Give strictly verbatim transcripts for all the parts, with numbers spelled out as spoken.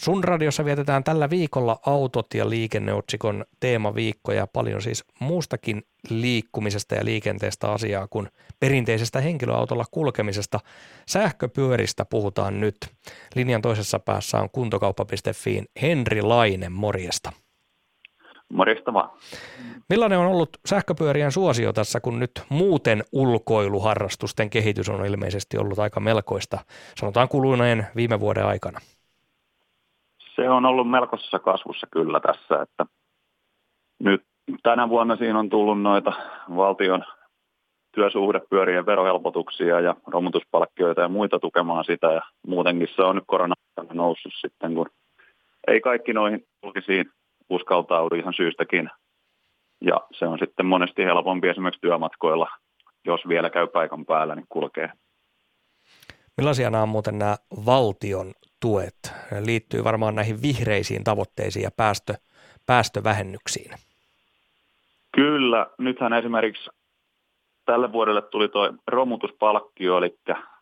Sun radiossa vietetään tällä viikolla autot ja liikenneotsikon teemaviikko ja paljon siis muustakin liikkumisesta ja liikenteestä asiaa kuin perinteisestä henkilöautolla kulkemisesta. Sähköpyöristä puhutaan nyt. Linjan toisessa päässä on kuntokauppa piste fiin Henri Laine, morjesta. Morjesta vaan. Millainen on ollut sähköpyörien suosio tässä, kun nyt muuten ulkoiluharrastusten kehitys on ilmeisesti ollut aika melkoista, sanotaan kuluneen viime vuoden aikana? Se on ollut melkoisessa kasvussa kyllä tässä, että nyt tänä vuonna siinä on tullut noita valtion työsuhdepyörien verohelpotuksia ja romutuspalkkioita ja muita tukemaan sitä, ja muutenkin se on nyt korona-aikana noussut sitten, kun ei kaikki noihin julkisiin uskaltaudu ihan syystäkin, ja se on sitten monesti helpompi esimerkiksi työmatkoilla, jos vielä käy paikan päällä, niin kulkee. Millaisia nämä on muuten nämä valtion tuet? Ne liittyy varmaan näihin vihreisiin tavoitteisiin ja päästö, päästövähennyksiin. Kyllä. Nythän esimerkiksi tälle vuodelle tuli tuo romutuspalkkio, eli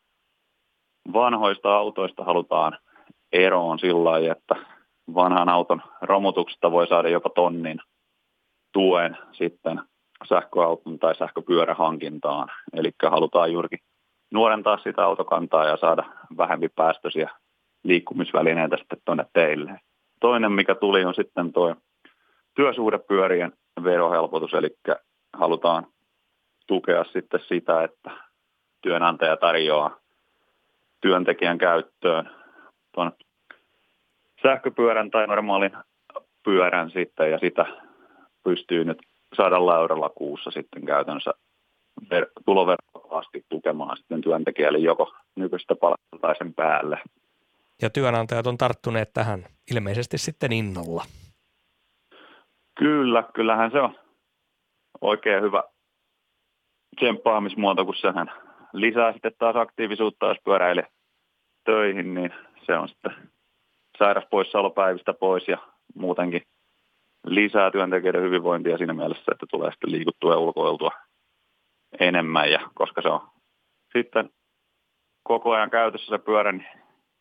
vanhoista autoista halutaan eroon sillä lailla, että vanhan auton romutuksesta voi saada jopa tonnin tuen sitten sähköauton tai sähköpyörähankintaan. Eli halutaan juurikin nuorentaa sitä autokantaa ja saada vähempi päästöisiä liikkumisvälineitä sitten tuonne teille. Toinen, mikä tuli, on sitten tuo työsuhdepyörien verohelpotus, eli halutaan tukea sitten sitä, että työnantaja tarjoaa työntekijän käyttöön tuon sähköpyörän tai normaalin pyörän sitten, ja sitä pystyy nyt sadalla eurolla kuussa sitten käytännössä ver- tuloverovapaasti tukemaan sitten työntekijälle joko nykyistä palkkaa tai sen päälle. Ja työnantajat on tarttuneet tähän ilmeisesti sitten innolla. Kyllä, kyllähän se on oikein hyvä tsemppaamismuoto, kun sehän lisää sitten taas aktiivisuutta, jos pyöräilee töihin, niin se on sitten sairaspoissaolopäivistä pois ja muutenkin lisää työntekijöiden hyvinvointia siinä mielessä, että tulee sitten liikuttua ja ulkoiltua enemmän, ja koska se on sitten koko ajan käytössä se pyörä, niin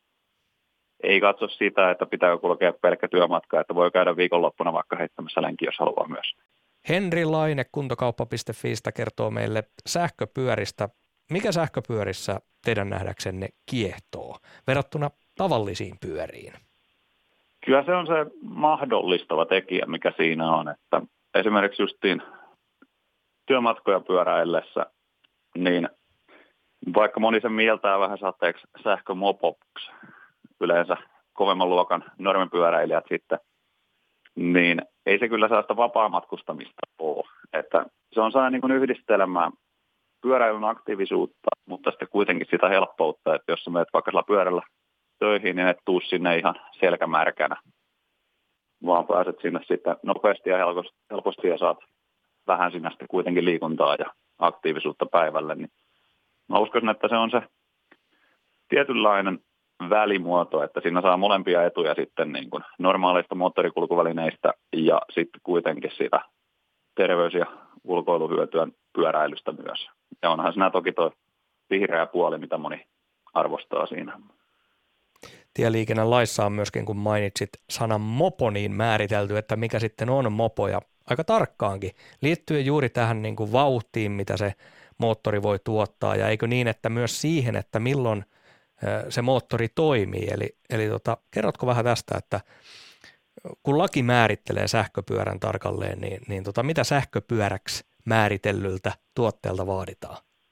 ei katso sitä, että pitää kulkea pelkkä työmatka, että voi käydä viikonloppuna vaikka heittämässä lenki, jos haluaa myös. Henri Laine kuntokauppa piste fiistä kertoo meille sähköpyöristä. Mikä sähköpyörissä teidän nähdäksenne kiehtoo verrattuna tavallisiin pyöriin? Kyllä se on se mahdollistava tekijä, mikä siinä on, että esimerkiksi justiin työmatkoja pyöräillessä, niin vaikka moni sen mieltää vähän saatteeksi sähkömopoksi, yleensä kovemman luokan normipyöräilijät sitten, niin ei se kyllä saa sitä vapaamatkustamista ole. Että se on saa niin kuin yhdistelemään pyöräilyn aktiivisuutta, mutta sitten kuitenkin sitä helppoutta, että jos sä menet vaikka sillä pyörällä töihin, niin et tuu sinne ihan selkämärkänä, vaan pääset sinne sitten nopeasti ja helposti ja saat vähän sinne sitten kuitenkin liikuntaa ja aktiivisuutta päivälle. Niin mä uskon, että se on se tietynlainen välimuoto, että siinä saa molempia etuja sitten niin kuin normaaleista moottorikulkuvälineistä ja sitten kuitenkin sitä terveys- ja ulkoiluhyötyä pyöräilystä myös. Ja onhan siinä toki tuo vihreä puoli, mitä moni arvostaa siinä. Tieliikennelaissa on myöskin, kun mainitsit sanan mopo, niin määritelty, että mikä sitten on mopo, ja aika tarkkaankin liittyen juuri tähän niin kuin vauhtiin, mitä se moottori voi tuottaa, ja eikö niin, että myös siihen, että milloin se moottori toimii. Eli, eli tota, kerrotko vähän tästä, että kun laki määrittelee sähköpyörän tarkalleen, niin, niin tota, mitä sähköpyöräksi määritellyltä tuotteelta vaaditaan?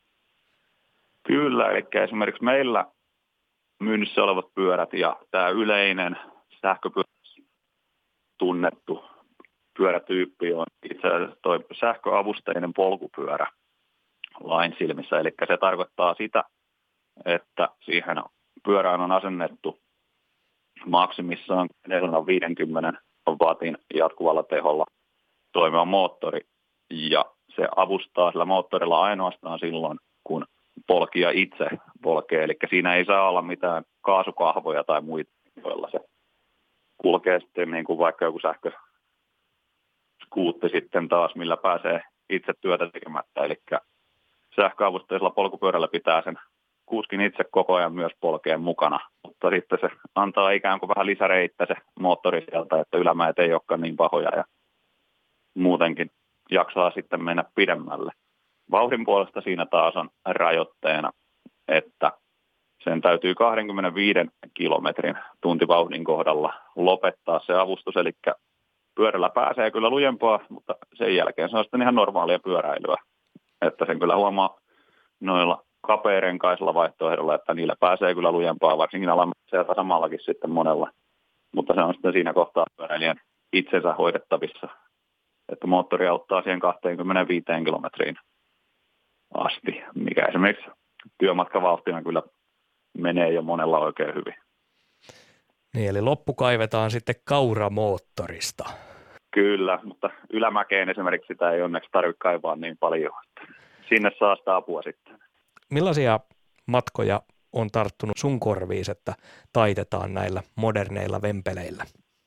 Kyllä, eli esimerkiksi meillä myynnissä olevat pyörät ja tämä yleinen sähköpyöräksi tunnettu pyörätyyppi on itse asiassa tuo sähköavusteinen polkupyörä lain silmissä. Eli se tarkoittaa sitä, että siihen pyörään on asennettu maksimissaan neljäsataaviisikymmentä wattin jatkuvalla teholla toimiva moottori, ja se avustaa sillä moottorilla ainoastaan silloin, kun polkija itse polkee, eli siinä ei saa olla mitään kaasukahvoja tai muita, joilla se kulkee sitten niin kuin vaikka joku sähköskuutti sitten taas, millä pääsee itse työtä tekemättä, eli sähköavusteisella polkupyörällä pitää sen kuskin itse koko ajan myös polkeen mukana, mutta sitten se antaa ikään kuin vähän lisäreittä se moottori sieltä, että ylämäet ei olekaan niin pahoja ja muutenkin jaksaa sitten mennä pidemmälle. Vauhdin puolesta siinä taas on rajoitteena, että sen täytyy kaksikymmentäviisi kilometrin tuntivauhdin kohdalla lopettaa se avustus, eli pyörällä pääsee kyllä lujempaa, mutta sen jälkeen se on sitten ihan normaalia pyöräilyä. Että sen kyllä huomaa noilla kapearenkaisilla vaihtoehdolla, että niillä pääsee kyllä lujempaa, varsinkin alamäessä ja tasamallakin sitten monella. Mutta se on sitten siinä kohtaa pyöräilijän itsensä hoidettavissa, että moottori auttaa siihen kaksikymmentäviisi kilometriin asti, mikä esimerkiksi työmatkavauhtina kyllä menee jo monella oikein hyvin. Niin, eli loppu kaivetaan sitten kauramoottorista. Kyllä, mutta ylämäkeen esimerkiksi sitä ei onneksi tarvitse kaivaa niin paljon. Sinne saa sitä apua sitten. Millaisia matkoja on tarttunut sun korviis, että taitetaan näillä moderneilla vempeleillä?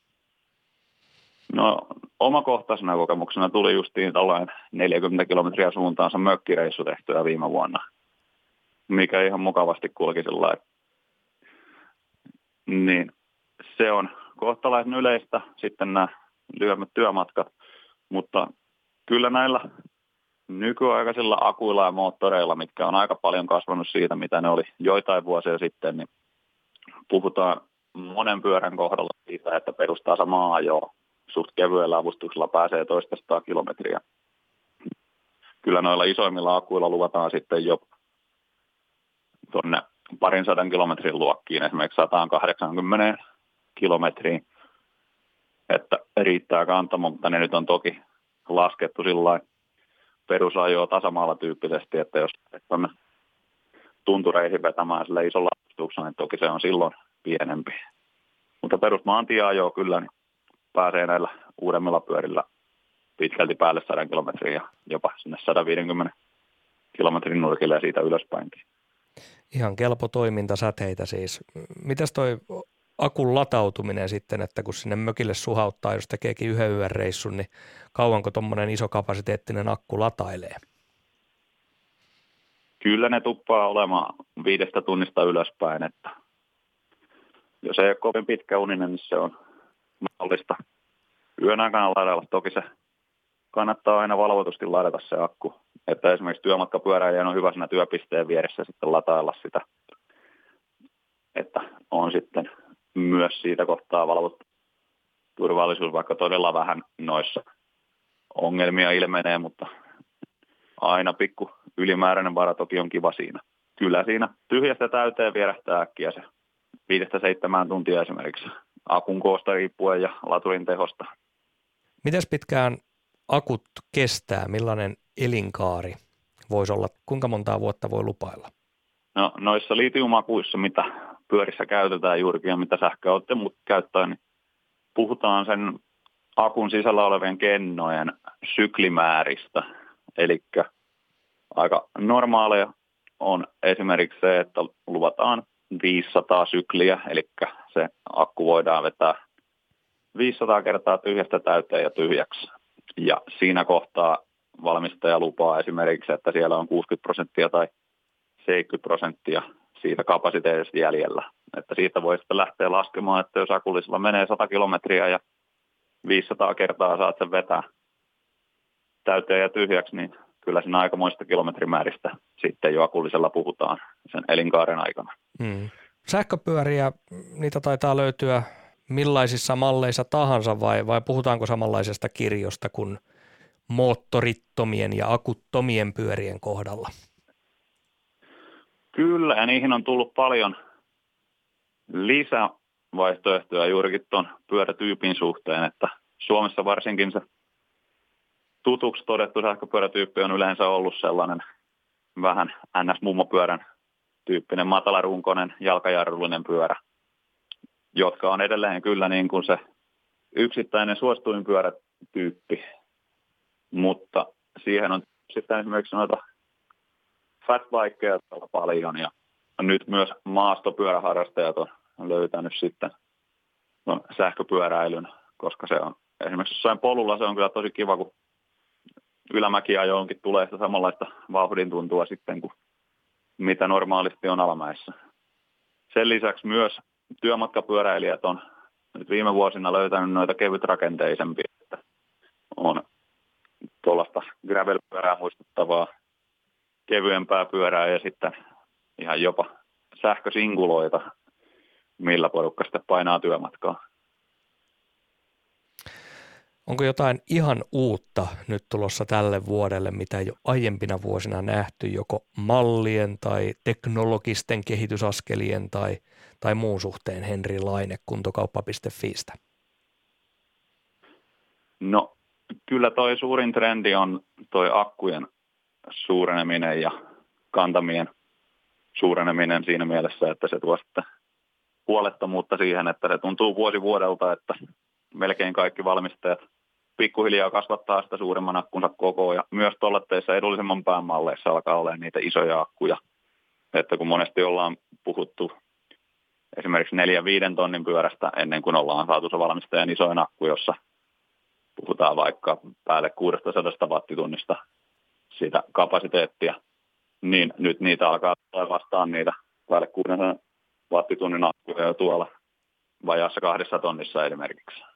No omakohtaisena kokemuksena tuli justiin tällainen neljäkymmentä kilometriä suuntaansa mökkireissu tehtyä viime vuonna, mikä ihan mukavasti kulki sillä lailla. Niin se on kohtalaisen yleistä sitten nämä lyhyemmät työmatkat, mutta kyllä näillä nykyaikaisilla akuilla ja moottoreilla, mitkä on aika paljon kasvanut siitä, mitä ne oli joitain vuosia sitten, niin puhutaan monen pyörän kohdalla siitä, että perustaa samaa ajoa. Suht kevyellä avustuksella pääsee toistasataa kilometriä. Kyllä noilla isoimmilla akuilla luvataan sitten jo tuonne parin sadan kilometrin luokkiin, esimerkiksi sata kahdeksankymmentä kilometriin, että riittää kantamo, mutta ne nyt on toki laskettu sillä perusajoa tasamaalla tyyppisesti, että jos tuonne tuntureihin vetämään sille isolla avustuksella, niin toki se on silloin pienempi. Mutta perusmaantieajoa kyllä niin pääsee näillä uudemmilla pyörillä pitkälti päälle sadan kilometriä ja jopa sinne sata viisikymmentä kilometrin nurkille ja siitä ylöspäinkin. Ihan kelpo toimintasäteitä siis. Mitäs toi akun latautuminen sitten, että kun sinne mökille suhauttaa, jos tekeekin yhden yön reissun, niin kauanko tuommoinen isokapasiteettinen akku latailee? Kyllä ne tuppaa olemaan viidestä tunnista ylöspäin, että jos ei ole kovin pitkä uninen, niin se on mahdollista yön aikana ladailla. Toki se kannattaa aina valvotusti ladata se akku, että esimerkiksi työmatkapyöräilijän on hyvä siinä työpisteen vieressä sitten latailla sitä, että on sitten myös siitä kohtaa valvottu turvallisuus, vaikka todella vähän noissa ongelmia ilmenee, mutta aina pikku ylimääräinen vara toki on kiva siinä. Kyllä siinä tyhjästä täyteen vierähtää äkkiä se viidestä seitsemään tuntia esimerkiksi akun koosta riippuen ja laturin tehosta. Mites pitkään akut kestää? Millainen elinkaari voisi olla? Kuinka montaa vuotta voi lupailla? No noissa litiumakuissa, mitä pyörissä käytetään juurikin ja mitä sähköautoja muut käyttää, niin puhutaan sen akun sisällä olevien kennojen syklimääristä. Eli aika normaaleja on esimerkiksi se, että luvataan viisisataa sykliä, eli se akku voidaan vetää viisisataa kertaa tyhjästä täyteen ja tyhjäksi. Ja siinä kohtaa valmistaja lupaa esimerkiksi, että siellä on kuusikymmentä prosenttia tai seitsemänkymmentä prosenttia siitä kapasiteetista jäljellä. Että siitä voi sitten lähteä laskemaan, että jos akullisella menee sata kilometriä ja viisisataa kertaa saat sen vetää täyteen ja tyhjäksi, niin kyllä siinä aikamoista kilometrimääristä sitten jo akullisella puhutaan sen elinkaaren aikana. Hmm. Sähköpyöriä, niitä taitaa löytyä millaisissa malleissa tahansa vai, vai puhutaanko samanlaisesta kirjosta kuin moottorittomien ja akuttomien pyörien kohdalla? Kyllä, ja niihin on tullut paljon lisävaihtoehtoja juurikin tuon pyörätyypin suhteen, että Suomessa varsinkin se tutuksi todettu sähköpyörätyyppi on yleensä ollut sellainen vähän N S-mummopyörän tyyppinen matalarunkoinen jalkajarrullinen pyörä, jotka on edelleen kyllä niin kuin se yksittäinen suosituin pyörätyyppi, mutta siihen on sitten esimerkiksi noita fatbikeja paljon ja nyt myös maastopyöräharrastajat on löytänyt sitten no, sähköpyöräilyn, koska se on esimerkiksi jossain polulla se on kyllä tosi kiva, kun ylämäkiajoonkin tulee sitä samanlaista vauhdin tuntua sitten, kun mitä normaalisti on alamäessä. Sen lisäksi myös työmatkapyöräilijät on nyt viime vuosina löytänyt noita kevytrakenteisempia, että on tuollaista gravel-pyörää muistuttavaa kevyempää pyörää ja sitten ihan jopa sähkösinguloita, millä porukka sitten painaa työmatkaa. Onko jotain ihan uutta nyt tulossa tälle vuodelle, mitä ei ole aiempina vuosina nähty, joko mallien tai teknologisten kehitysaskelien tai, tai muun suhteen, Henri Laine kuntokauppa piste fiistä? No kyllä toi suurin trendi on toi akkujen suureneminen ja kantamien suureneminen siinä mielessä, että se tuo sitten huolettomuutta siihen, että se tuntuu vuosi vuodelta, että melkein kaikki valmistajat pikkuhiljaa kasvattaa sitä suuremman akkunsa kokoa ja myös tuollatteissa edullisemman pään malleissa alkaa olla niitä isoja akkuja. Että kun monesti ollaan puhuttu esimerkiksi neljän viiden tonnin pyörästä ennen kuin ollaan saatu se valmistajan isoin akku, jossa puhutaan vaikka päälle kuusisataa wattitunnista siitä kapasiteettia, niin nyt niitä alkaa vastaan niitä päälle kuusisataa wattitunnin akkuja jo tuolla vajaassa kahdessa tonnissa esimerkiksi.